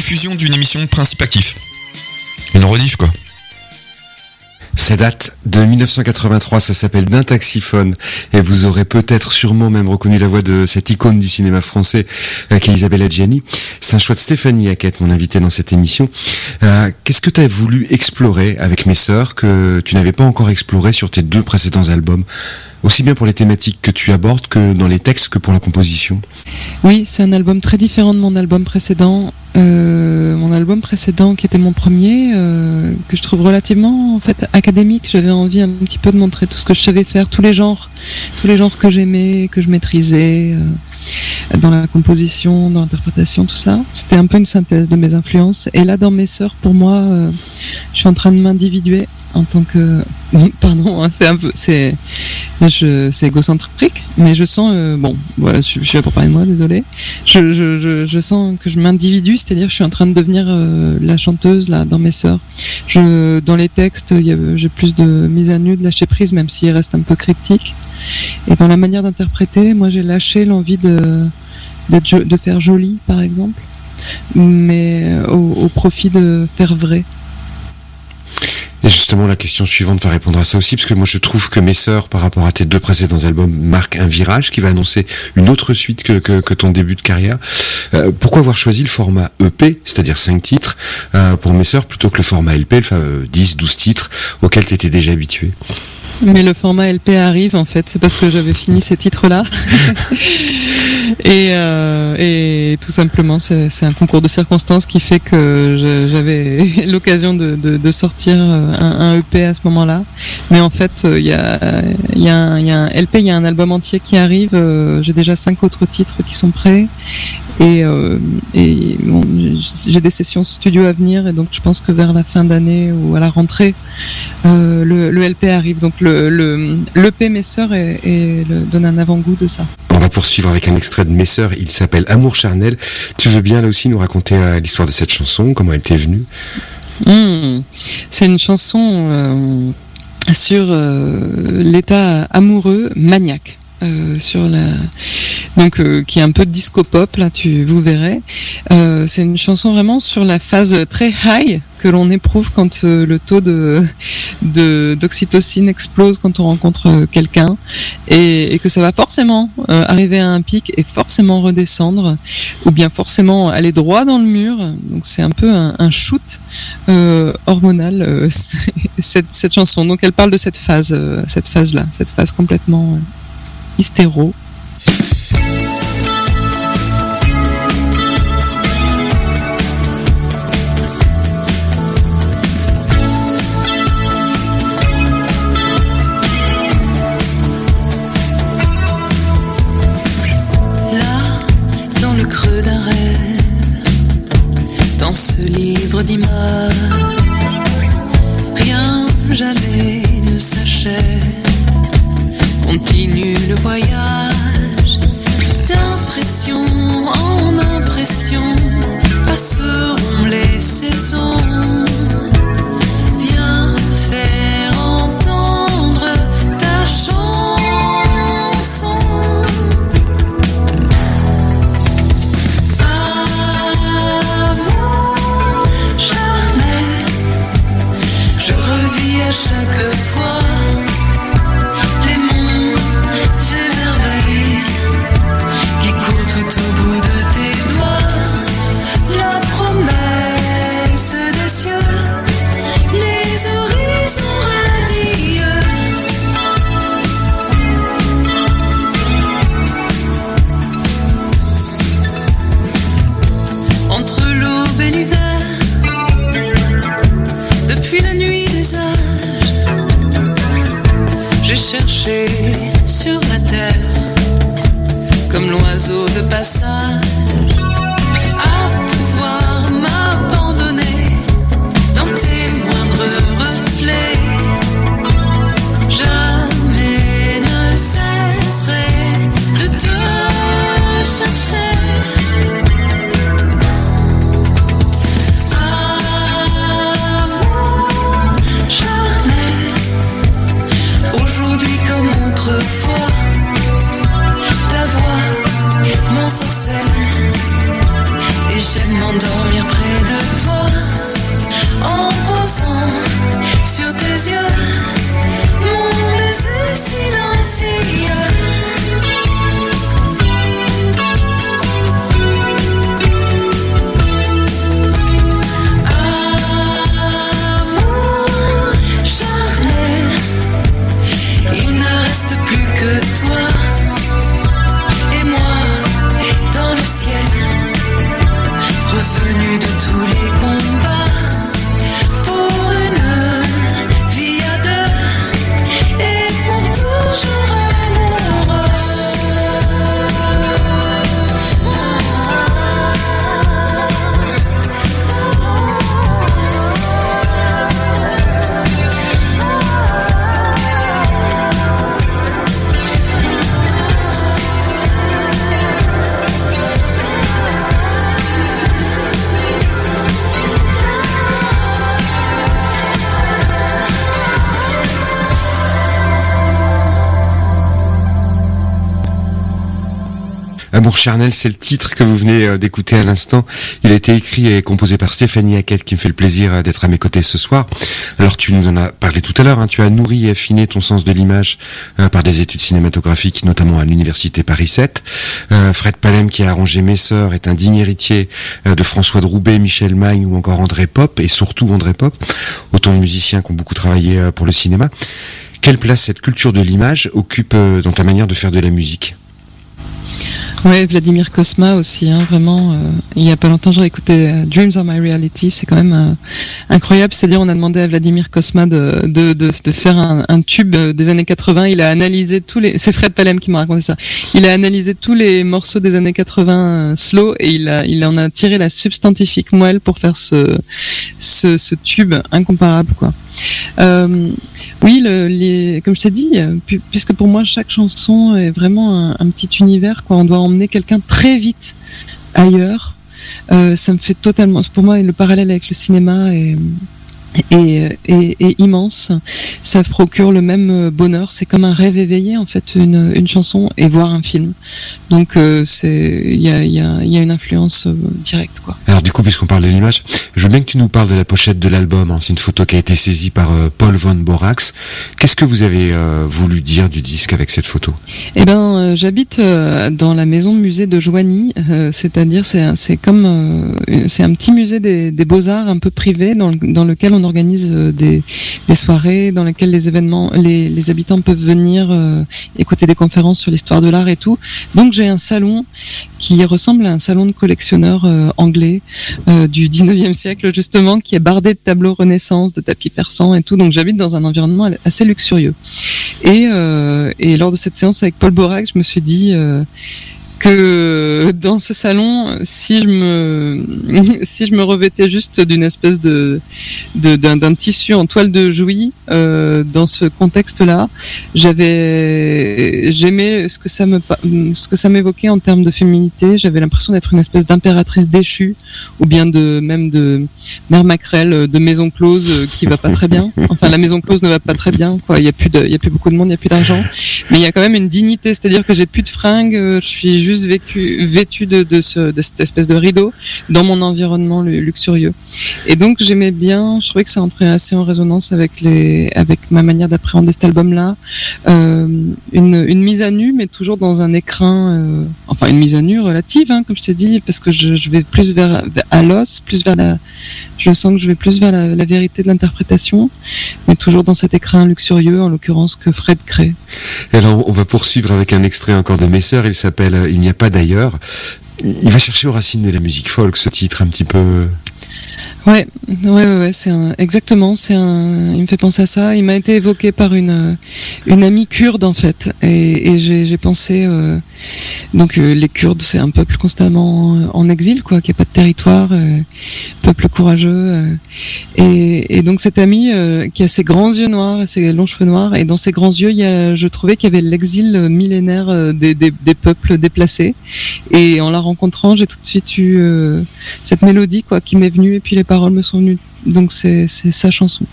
rediffusion d'une émission de Principe Actif. Une rediff, quoi. Ça date de 1983, ça s'appelle D'un taxiphone, et vous aurez peut-être sûrement même reconnu la voix de cette icône du cinéma français qu'est Isabelle Adjani. C'est un choix de Stéphanie Hackett, mon invitée dans cette émission. Qu'est-ce que tu as voulu explorer avec Mes Sœurs que tu n'avais pas encore exploré sur tes 2 précédents albums, aussi bien pour les thématiques que tu abordes que dans les textes que pour la composition? Oui, c'est un album très différent de mon album précédent. Mon album précédent, qui était mon premier, que je trouve relativement en fait académique. J'avais envie un petit peu de montrer tout ce que je savais faire, tous les genres que j'aimais, que je maîtrisais, dans la composition, dans l'interprétation, tout ça. C'était un peu une synthèse de mes influences. Et là, dans Mes Sœurs, pour moi, je suis en train de m'individuer en tant que... Pardon, hein, c'est égocentrique, mais je sens... voilà, je suis là pour parler de moi, désolé. Je sens que je m'individue, c'est-à-dire que je suis en train de devenir la chanteuse là dans Mes Sœurs. Dans les textes, j'ai plus de mise à nu, de lâcher prise, même s'il reste un peu cryptique. Et dans la manière d'interpréter, moi j'ai lâché l'envie de faire joli, par exemple, mais au profit de faire vrai. Et justement, la question suivante va répondre à ça aussi, parce que moi je trouve que Mes Sœurs, par rapport à tes 2 précédents albums, marque un virage qui va annoncer une autre suite que ton début de carrière. Pourquoi avoir choisi le format EP, c'est-à-dire 5 titres, pour Mes Sœurs, plutôt que le format LP, 10, 12 titres, auquel tu étais déjà habitué? Mais le format LP arrive, en fait, c'est parce que j'avais fini ces titres-là. Et tout simplement, c'est un concours de circonstances qui fait que j'avais l'occasion de sortir un EP à ce moment-là. Mais en fait, il y a un LP, il y a un album entier qui arrive. J'ai déjà 5 autres titres qui sont prêts. Et bon, j'ai des sessions studio à venir, et donc je pense que vers la fin d'année ou à la rentrée, le LP arrive. Donc l'EP Mes Sœurs donne un avant-goût de ça. On va poursuivre avec un extrait de Mes Sœurs, il s'appelle Amour charnel. Tu veux bien là aussi nous raconter l'histoire de cette chanson, comment elle t'est venue? C'est une chanson sur l'état amoureux maniaque. Qui est un peu de disco pop, là vous verrez. C'est une chanson vraiment sur la phase très high que l'on éprouve quand le taux d'oxytocine explose quand on rencontre quelqu'un, et que ça va forcément arriver à un pic et forcément redescendre, ou bien forcément aller droit dans le mur. Donc c'est un peu un shoot hormonal, cette chanson. Donc elle parle de cette phase-là, cette phase complètement hystéro. Dans ce livre d'images, rien jamais ne s'achève. Continue le voyage, d'impression en impression, passeront les saisons. Viens faire entendre ta chanson. À chaque fois les mondes et merveilles qui courent tout au bout de tes doigts, la promesse des cieux, les horizons radieux. Entre l'aube et l'hiver, depuis la nuit des âges, j'ai cherché sur la terre, comme l'oiseau de passage, à pouvoir m'abandonner dans tes moindres reflets. Jamais ne cesserai de te chercher. Aujourd'hui comme autrefois, ta voix m'ensorcelle, et j'aime m'endormir près Amour charnel, c'est le titre que vous venez d'écouter à l'instant. Il a été écrit et composé par Stéphanie Hackett, qui me fait le plaisir d'être à mes côtés ce soir. Alors tu nous en as parlé tout à l'heure, hein, tu as nourri et affiné ton sens de l'image par des études cinématographiques, notamment à l'université Paris 7. Fred Palem, qui a arrangé Mes Sœurs, est un digne héritier de François de Roubaix, Michel Magne ou encore André Pop, et surtout André Pop, autant de musiciens qui ont beaucoup travaillé pour le cinéma. Quelle place cette culture de l'image occupe dans ta manière de faire de la musique ? Ouais, Vladimir Cosma aussi, hein, vraiment. Il y a pas longtemps, j'ai écouté Dreams Are My Reality, c'est quand même incroyable. C'est-à-dire, on a demandé à Vladimir Cosma de faire un tube des années 80. Il a analysé c'est Fred Palem qui m'a raconté ça. Il a analysé tous les morceaux des années 80 slow et il en a tiré la substantifique moelle pour faire ce tube incomparable, quoi. Oui, comme je t'ai dit, puisque pour moi chaque chanson est vraiment un petit univers, quoi. On doit emmener quelqu'un très vite ailleurs. Ça me fait totalement. Pour moi, le parallèle avec le cinéma est immense. Ça procure le même bonheur. C'est comme un rêve éveillé, en fait, une chanson et voir un film. Donc il y a une influence directe, quoi. Alors du coup, puisqu'on parle de l'image, je veux bien que tu nous parles de la pochette de l'album, hein. C'est une photo qui a été saisie par Paul von Borax. Qu'est-ce que vous avez voulu dire du disque avec cette photo ? Eh ben, j'habite dans la maison musée de Joigny, c'est-à-dire c'est un petit musée des beaux-arts un peu privé dans lequel on organise des soirées dans lesquelles les habitants peuvent venir écouter des conférences sur l'histoire de l'art et tout. Donc j'ai un salon qui ressemble à un salon de collectionneurs anglais du 19e siècle, justement, qui est bardé de tableaux Renaissance, de tapis persans et tout. Donc j'habite dans un environnement assez luxurieux. Et lors de cette séance avec Paul Borax, je me suis dit que dans ce salon, si je me revêtais juste d'une espèce d'un tissu en toile de Jouy, dans ce contexte-là, j'aimais ce que ça m'évoquait en termes de féminité. J'avais l'impression d'être une espèce d'impératrice déchue, ou bien de Mère Macrel de maison close qui va pas très bien. Enfin, la maison close ne va pas très bien, quoi. Il y a plus beaucoup de monde, il y a plus d'argent, mais il y a quand même une dignité, c'est-à-dire que j'ai plus de fringues, je suis juste vêtue de cette espèce de rideau dans mon environnement luxurieux. Et donc j'aimais bien, je trouvais que ça entrait assez en résonance avec ma manière d'appréhender cet album-là. Une mise à nu, mais toujours dans un écrin, enfin une mise à nu relative, hein, comme je t'ai dit, parce que je vais plus à l'os, je sens que je vais plus vers la vérité de l'interprétation, mais toujours dans cet écrin luxurieux, en l'occurrence, que Fred crée. Et alors, on va poursuivre avec un extrait encore de Mes Sœurs. Il s'appelle « Il n'y a pas d'ailleurs ». Il va chercher aux racines de la musique folk, ce titre, un petit peu... Ouais, exactement, il me fait penser à ça. Il m'a été évoqué par une amie kurde, en fait, et j'ai pensé, donc les Kurdes, c'est un peuple constamment en exil, quoi, qui a pas de territoire, peuple courageux, et donc cette amie qui a ses grands yeux noirs et ses longs cheveux noirs, et dans ses grands yeux, je trouvais qu'il y avait l'exil millénaire des peuples déplacés, et en la rencontrant, j'ai tout de suite eu cette mélodie, quoi, qui m'est venue, et puis les paroles me sont venues, donc c'est sa chanson.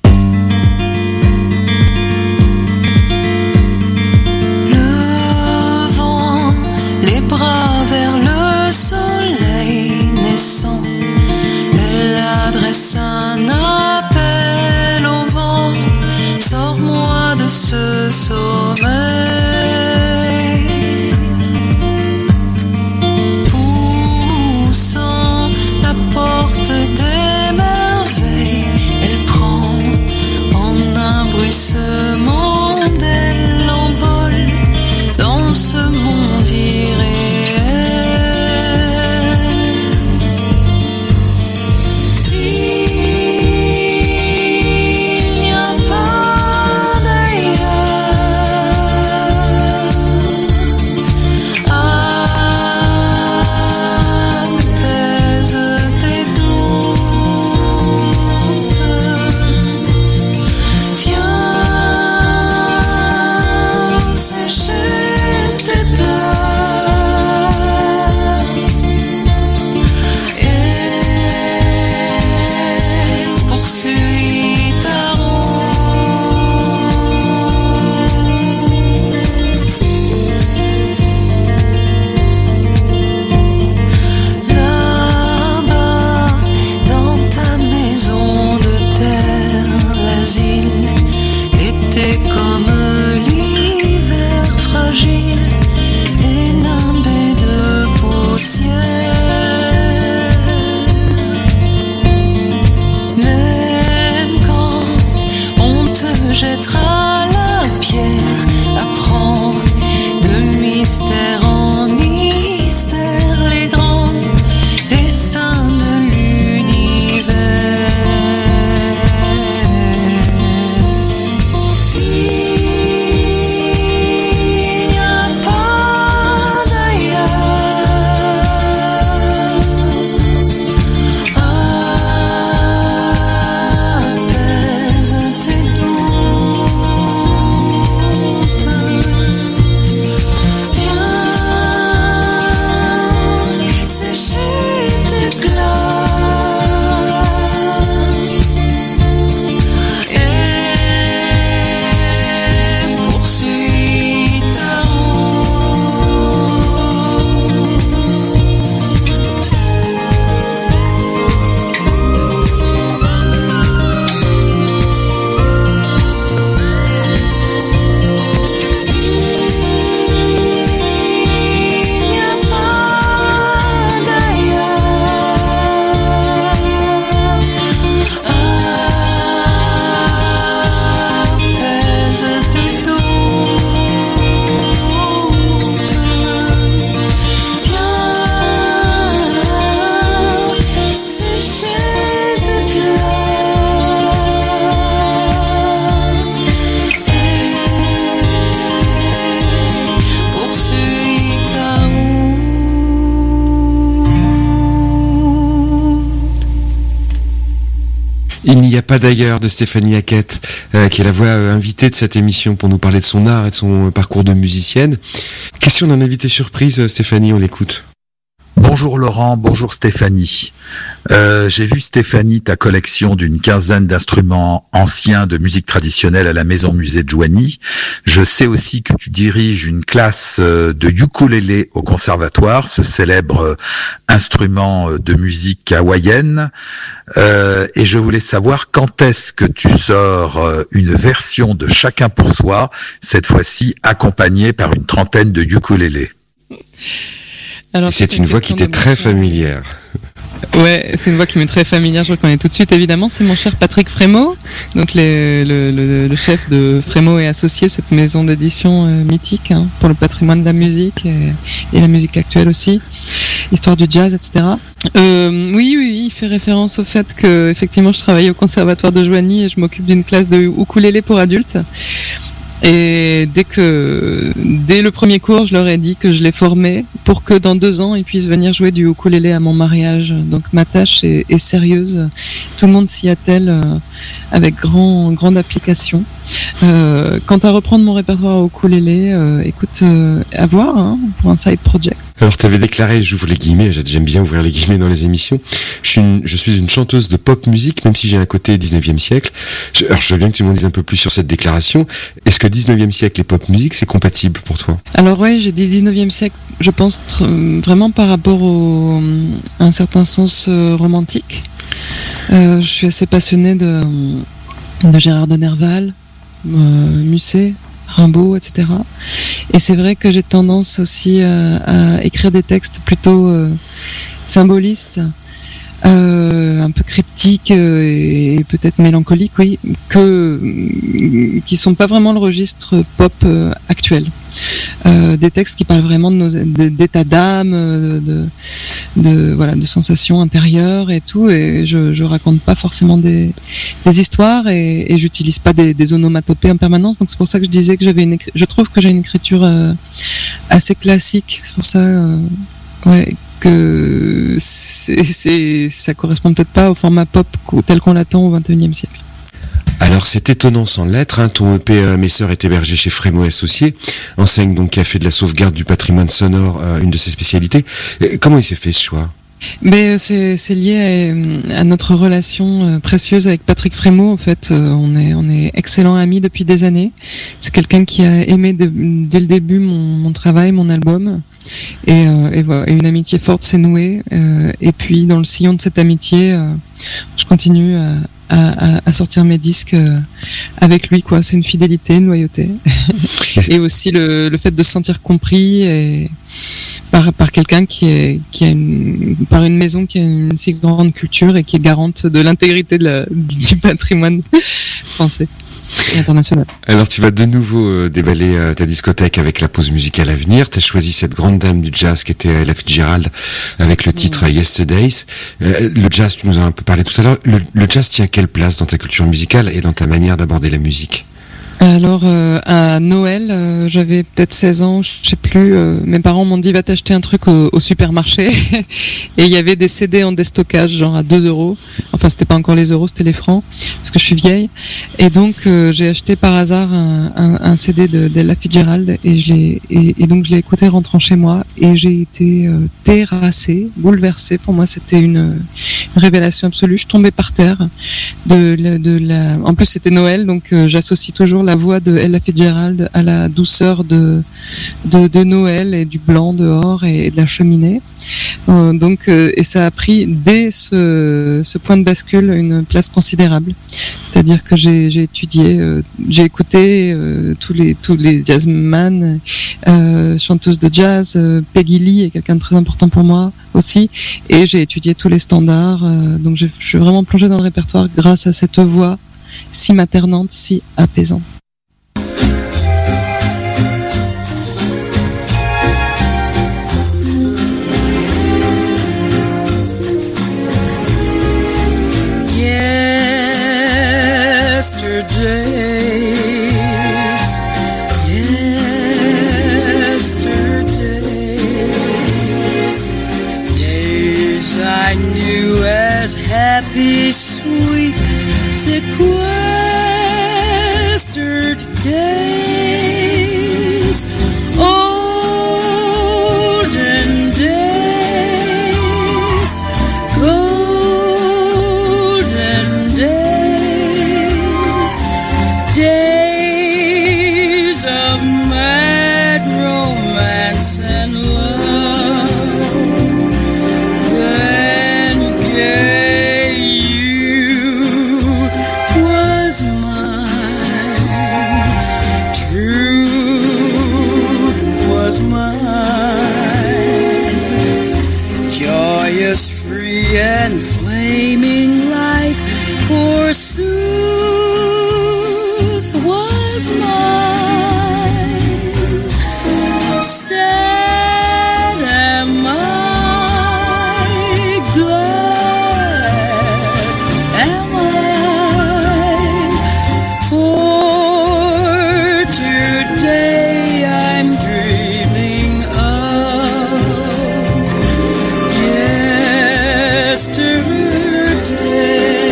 Le vent, les bras vers le soleil naissant, elle adresse un appel au vent, sors-moi de ce sommeil. Poussant la porte des merveilles, elle prend en un bruit ce monde, elle l'envole dans ce monde irréel. Il n'y a pas d'ailleurs. n'y a pas d'ailleurs de Stéphanie Hackett, qui est la voix invitée de cette émission pour nous parler de son art et de son parcours de musicienne. Question d'un invité surprise, Stéphanie, on l'écoute. Bonjour Laurent, bonjour Stéphanie. J'ai vu Stéphanie ta collection d'une quinzaine d'instruments anciens de musique traditionnelle à la Maison Musée de Joigny. Je sais aussi que tu diriges une classe de ukulélé au conservatoire, ce célèbre instrument de musique hawaïenne. Et je voulais savoir quand est-ce que tu sors une version de Chacun pour soi, cette fois-ci accompagnée par une trentaine de ukulélés. Alors, c'est une voix qui t'est très familière. Ouais, c'est une voix qui m'est très familière, je reconnais tout de suite évidemment, c'est mon cher Patrick Frémaux, donc le chef de Frémaux et Associés, cette maison d'édition mythique pour le patrimoine de la musique et la musique actuelle aussi, histoire du jazz, etc. Oui, il fait référence au fait que effectivement je travaille au conservatoire de Joigny et je m'occupe d'une classe de ukulélé pour adultes. Et dès le premier cours, je leur ai dit que je les formais pour que dans 2 ans, ils puissent venir jouer du ukulélé à mon mariage. Donc ma tâche est sérieuse. Tout le monde s'y attelle avec grande application. Quant à reprendre mon répertoire au ukulélé, écoute, à voir pour un side project. Alors, tu avais déclaré, j'ouvre les guillemets, j'aime bien ouvrir les guillemets dans les émissions, je suis une chanteuse de pop musique, même si j'ai un côté 19e siècle. Alors, je veux bien que tu m'en dises un peu plus sur cette déclaration. Est-ce que 19e siècle et pop musique, c'est compatible pour toi? Alors, ouais, j'ai dit 19e siècle, je pense vraiment par rapport à un certain sens romantique. Je suis assez passionnée de Gérard de Nerval, Musset, Rimbaud, etc. Et c'est vrai que j'ai tendance aussi à écrire des textes plutôt symbolistes, un peu cryptiques et peut-être mélancoliques, oui, qui sont pas vraiment le registre pop actuel. Des textes qui parlent vraiment d'état d'âme, de sensations intérieures et tout, et je raconte pas forcément des histoires et j'utilise pas des onomatopées en permanence, donc c'est pour ça que je disais que je trouve que j'ai une écriture assez classique. C'est pour ça que ça correspond peut-être pas au format pop tel qu'on l'attend au XXIe siècle. Alors c'est étonnant sans l'être, ton EP Mes Sœurs est hébergé chez Frémaux Associés, enseigne donc qui a fait de la sauvegarde du patrimoine sonore une de ses spécialités. Comment il s'est fait ce choix? Mais c'est lié à notre relation précieuse avec Patrick Frémaux. En fait, on est excellents amis depuis des années. C'est quelqu'un qui a aimé dès le début mon travail, mon album. Et voilà, une amitié forte s'est nouée. Et puis dans le sillon de cette amitié, je continue à sortir mes disques avec lui, quoi. C'est une fidélité, une loyauté. Et aussi le fait de se sentir compris et par quelqu'un par une maison qui a une si grande culture et qui est garante de l'intégrité du patrimoine français et international. Alors tu vas de nouveau déballer ta discothèque avec la pause musicale à venir. Tu as choisi cette grande dame du jazz qui était Ella Fitzgerald avec le titre Yesterdays. Le jazz, tu nous en as un peu parlé tout à l'heure. Le jazz tient quelle place dans ta culture musicale et dans ta manière d'aborder la musique? Alors à Noël, j'avais peut-être 16 ans, je sais plus, mes parents m'ont dit va t'acheter un truc au supermarché et il y avait des CD en déstockage genre à 2€. Enfin c'était pas encore les euros, c'était les francs parce que je suis vieille. Et donc j'ai acheté par hasard un CD d'Ella Fitzgerald et donc je l'ai écouté rentrant chez moi et j'ai été terrassée, bouleversée. Pour moi c'était une révélation absolue. Je tombais par terre en plus c'était Noël, donc j'associe toujours la voix de Ella Fitzgerald à la douceur de Noël et du blanc dehors et de la cheminée. Et ça a pris dès ce point de bascule une place considérable. C'est-à-dire que j'ai étudié, j'ai écouté tous les jazzman, chanteuses de jazz. Peggy Lee est quelqu'un de très important pour moi aussi, et j'ai étudié tous les standards. Donc je suis vraiment plongée dans le répertoire grâce à cette voix si maternante, si apaisante. Days I knew as happy, sweet, sequestered days, olden days, golden days, days of mad romance and love, then gay youth was mine, truth was mine, joyous, free and flaming life, forsooth, was mine. Sad am I, glad am I, for today I'm dreaming of yesterday.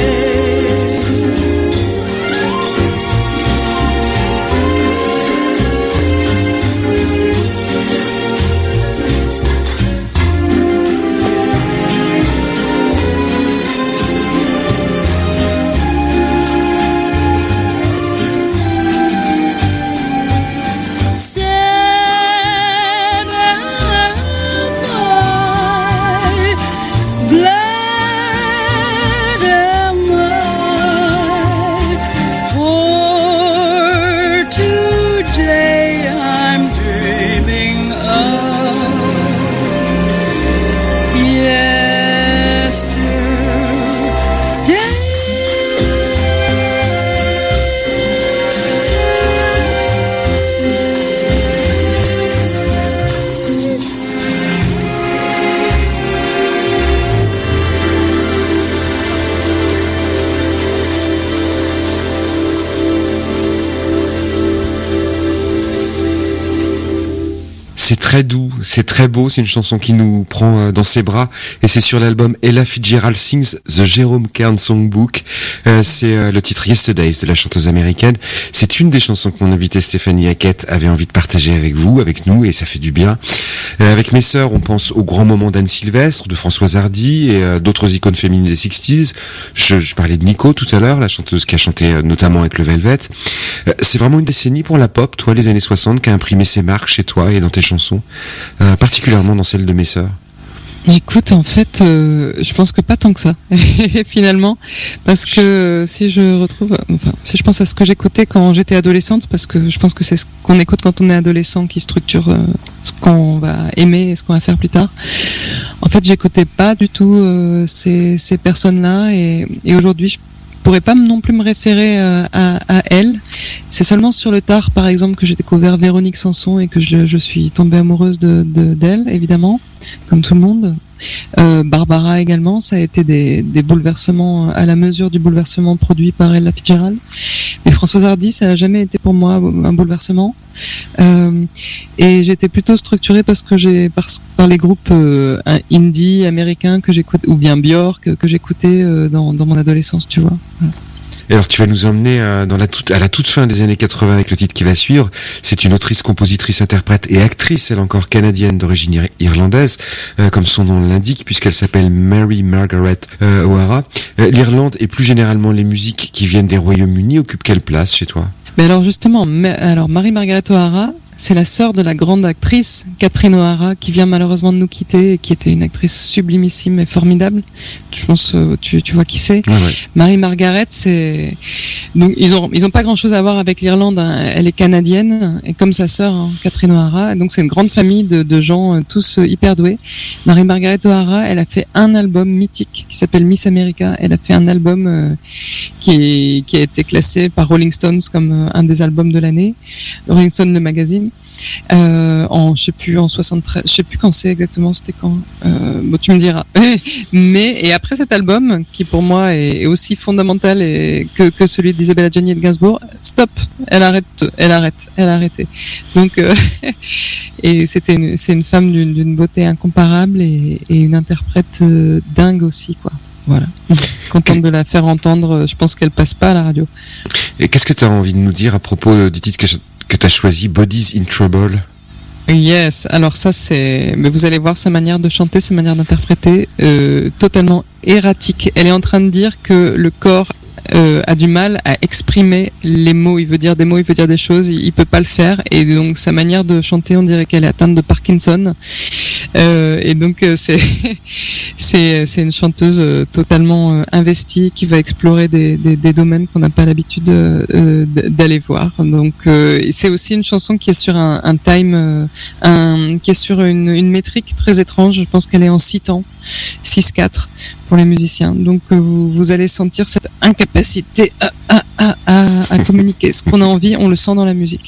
Sad am I, glad am I, for today I'm dreaming of yesterday. C'est très doux, c'est très beau, c'est une chanson qui nous prend dans ses bras et c'est sur l'album Ella Fitzgerald Sings The Jerome Kern Songbook. C'est le titre Yesterdays de la chanteuse américaine. C'est une des chansons que mon invitée Stéphanie Hackett avait envie de partager avec vous, avec nous, et ça fait du bien. Avec mes sœurs, on pense aux grands moments d'Anne Sylvestre, de Françoise Hardy et d'autres icônes féminines des 60s. Je parlais de Nico tout à l'heure, la chanteuse qui a chanté notamment avec le Velvet. C'est vraiment une décennie pour la pop, toi, les années 60, qui a imprimé ses marques chez toi et dans tes chansons, particulièrement dans celle de mes sœurs. Écoute, en fait, je pense que pas tant que ça, finalement, parce que si je pense à ce que j'écoutais quand j'étais adolescente, parce que je pense que c'est ce qu'on écoute quand on est adolescent qui structure ce qu'on va aimer et ce qu'on va faire plus tard. En fait, j'écoutais pas du tout ces personnes-là, et aujourd'hui, je pourrais pas non plus me référer à elles. C'est seulement sur le tard, par exemple, que j'ai découvert Véronique Sanson et que je suis tombée amoureuse d'elle, évidemment, comme tout le monde. Barbara également, ça a été des bouleversements à la mesure du bouleversement produit par Ella Fitzgerald. Mais Françoise Hardy, ça a jamais été pour moi un bouleversement. Et j'étais plutôt structurée par les groupes indie américains que j'écoute, ou bien Björk que j'écoutais dans mon adolescence, tu vois. Voilà. Et alors tu vas nous emmener à la toute fin des années 80 avec le titre qui va suivre. C'est une autrice, compositrice, interprète et actrice, elle encore canadienne d'origine irlandaise, comme son nom l'indique, puisqu'elle s'appelle Mary Margaret O'Hara. L'Irlande et plus généralement les musiques qui viennent des Royaumes-Unis occupent quelle place chez toi ? Mais alors justement, Mary Margaret O'Hara, c'est la sœur de la grande actrice Catherine O'Hara qui vient malheureusement de nous quitter et qui était une actrice sublimissime et formidable. Je pense tu vois qui c'est. Ouais. Mary Margaret, c'est donc ils ont pas grand-chose à voir avec l'Irlande, hein. Elle est canadienne et comme sa sœur Catherine O'Hara, donc c'est une grande famille de gens tous hyper doués. Mary Margaret O'Hara, elle a fait un album mythique qui s'appelle Miss America. Elle a fait un album qui a été classé par Rolling Stones comme un des albums de l'année. Rolling Stone, le magazine. Je sais plus en 73, je sais plus quand c'est exactement, c'était quand. Bon, tu me diras. Et après cet album, qui pour moi est aussi fondamental que celui d'Isabelle Adjani et de Gainsbourg, stop, elle a arrêté. Donc, et c'est une femme d'une beauté incomparable et une interprète dingue aussi, quoi. Voilà. Contente de la faire entendre. Je pense qu'elle passe pas à la radio. Et qu'est-ce que tu as envie de nous dire à propos du titre que tu as choisi, Bodies in Trouble? Yes, alors ça mais vous allez voir sa manière de chanter, sa manière d'interpréter, totalement erratique. Elle est en train de dire que le corps a du mal à exprimer les mots. Il veut dire des mots, il veut dire des choses, il peut pas le faire. Et donc sa manière de chanter, on dirait qu'elle est atteinte de Parkinson. Et donc c'est une chanteuse totalement investie qui va explorer des domaines qu'on n'a pas l'habitude d'aller voir. Donc c'est aussi une chanson qui est sur un time, qui est sur une métrique très étrange. Je pense qu'elle est en 6 temps, 6/4 pour les musiciens. Donc vous allez sentir cette incapacité à communiquer. Ce qu'on a envie, on le sent dans la musique.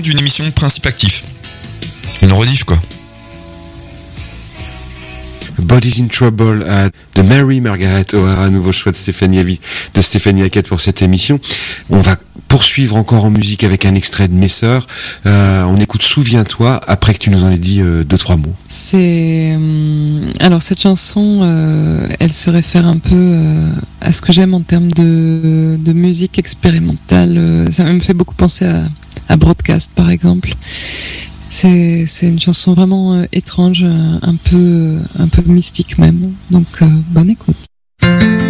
d'une émission de Principe Actif. Une rediff, quoi. Body's in Trouble de Mary Margaret O'Hara, nouveau choix de Stéphanie Hackett pour cette émission. On va poursuivre encore en musique avec un extrait de Mes Sœurs. On écoute Souviens-toi après que tu nous en aies dit 2-3 mots. Alors cette chanson, elle se réfère un peu à ce que j'aime en termes de musique expérimentale. Ça me fait beaucoup penser à Broadcast par exemple. C'est une chanson vraiment étrange, un peu mystique même. Donc bonne écoute.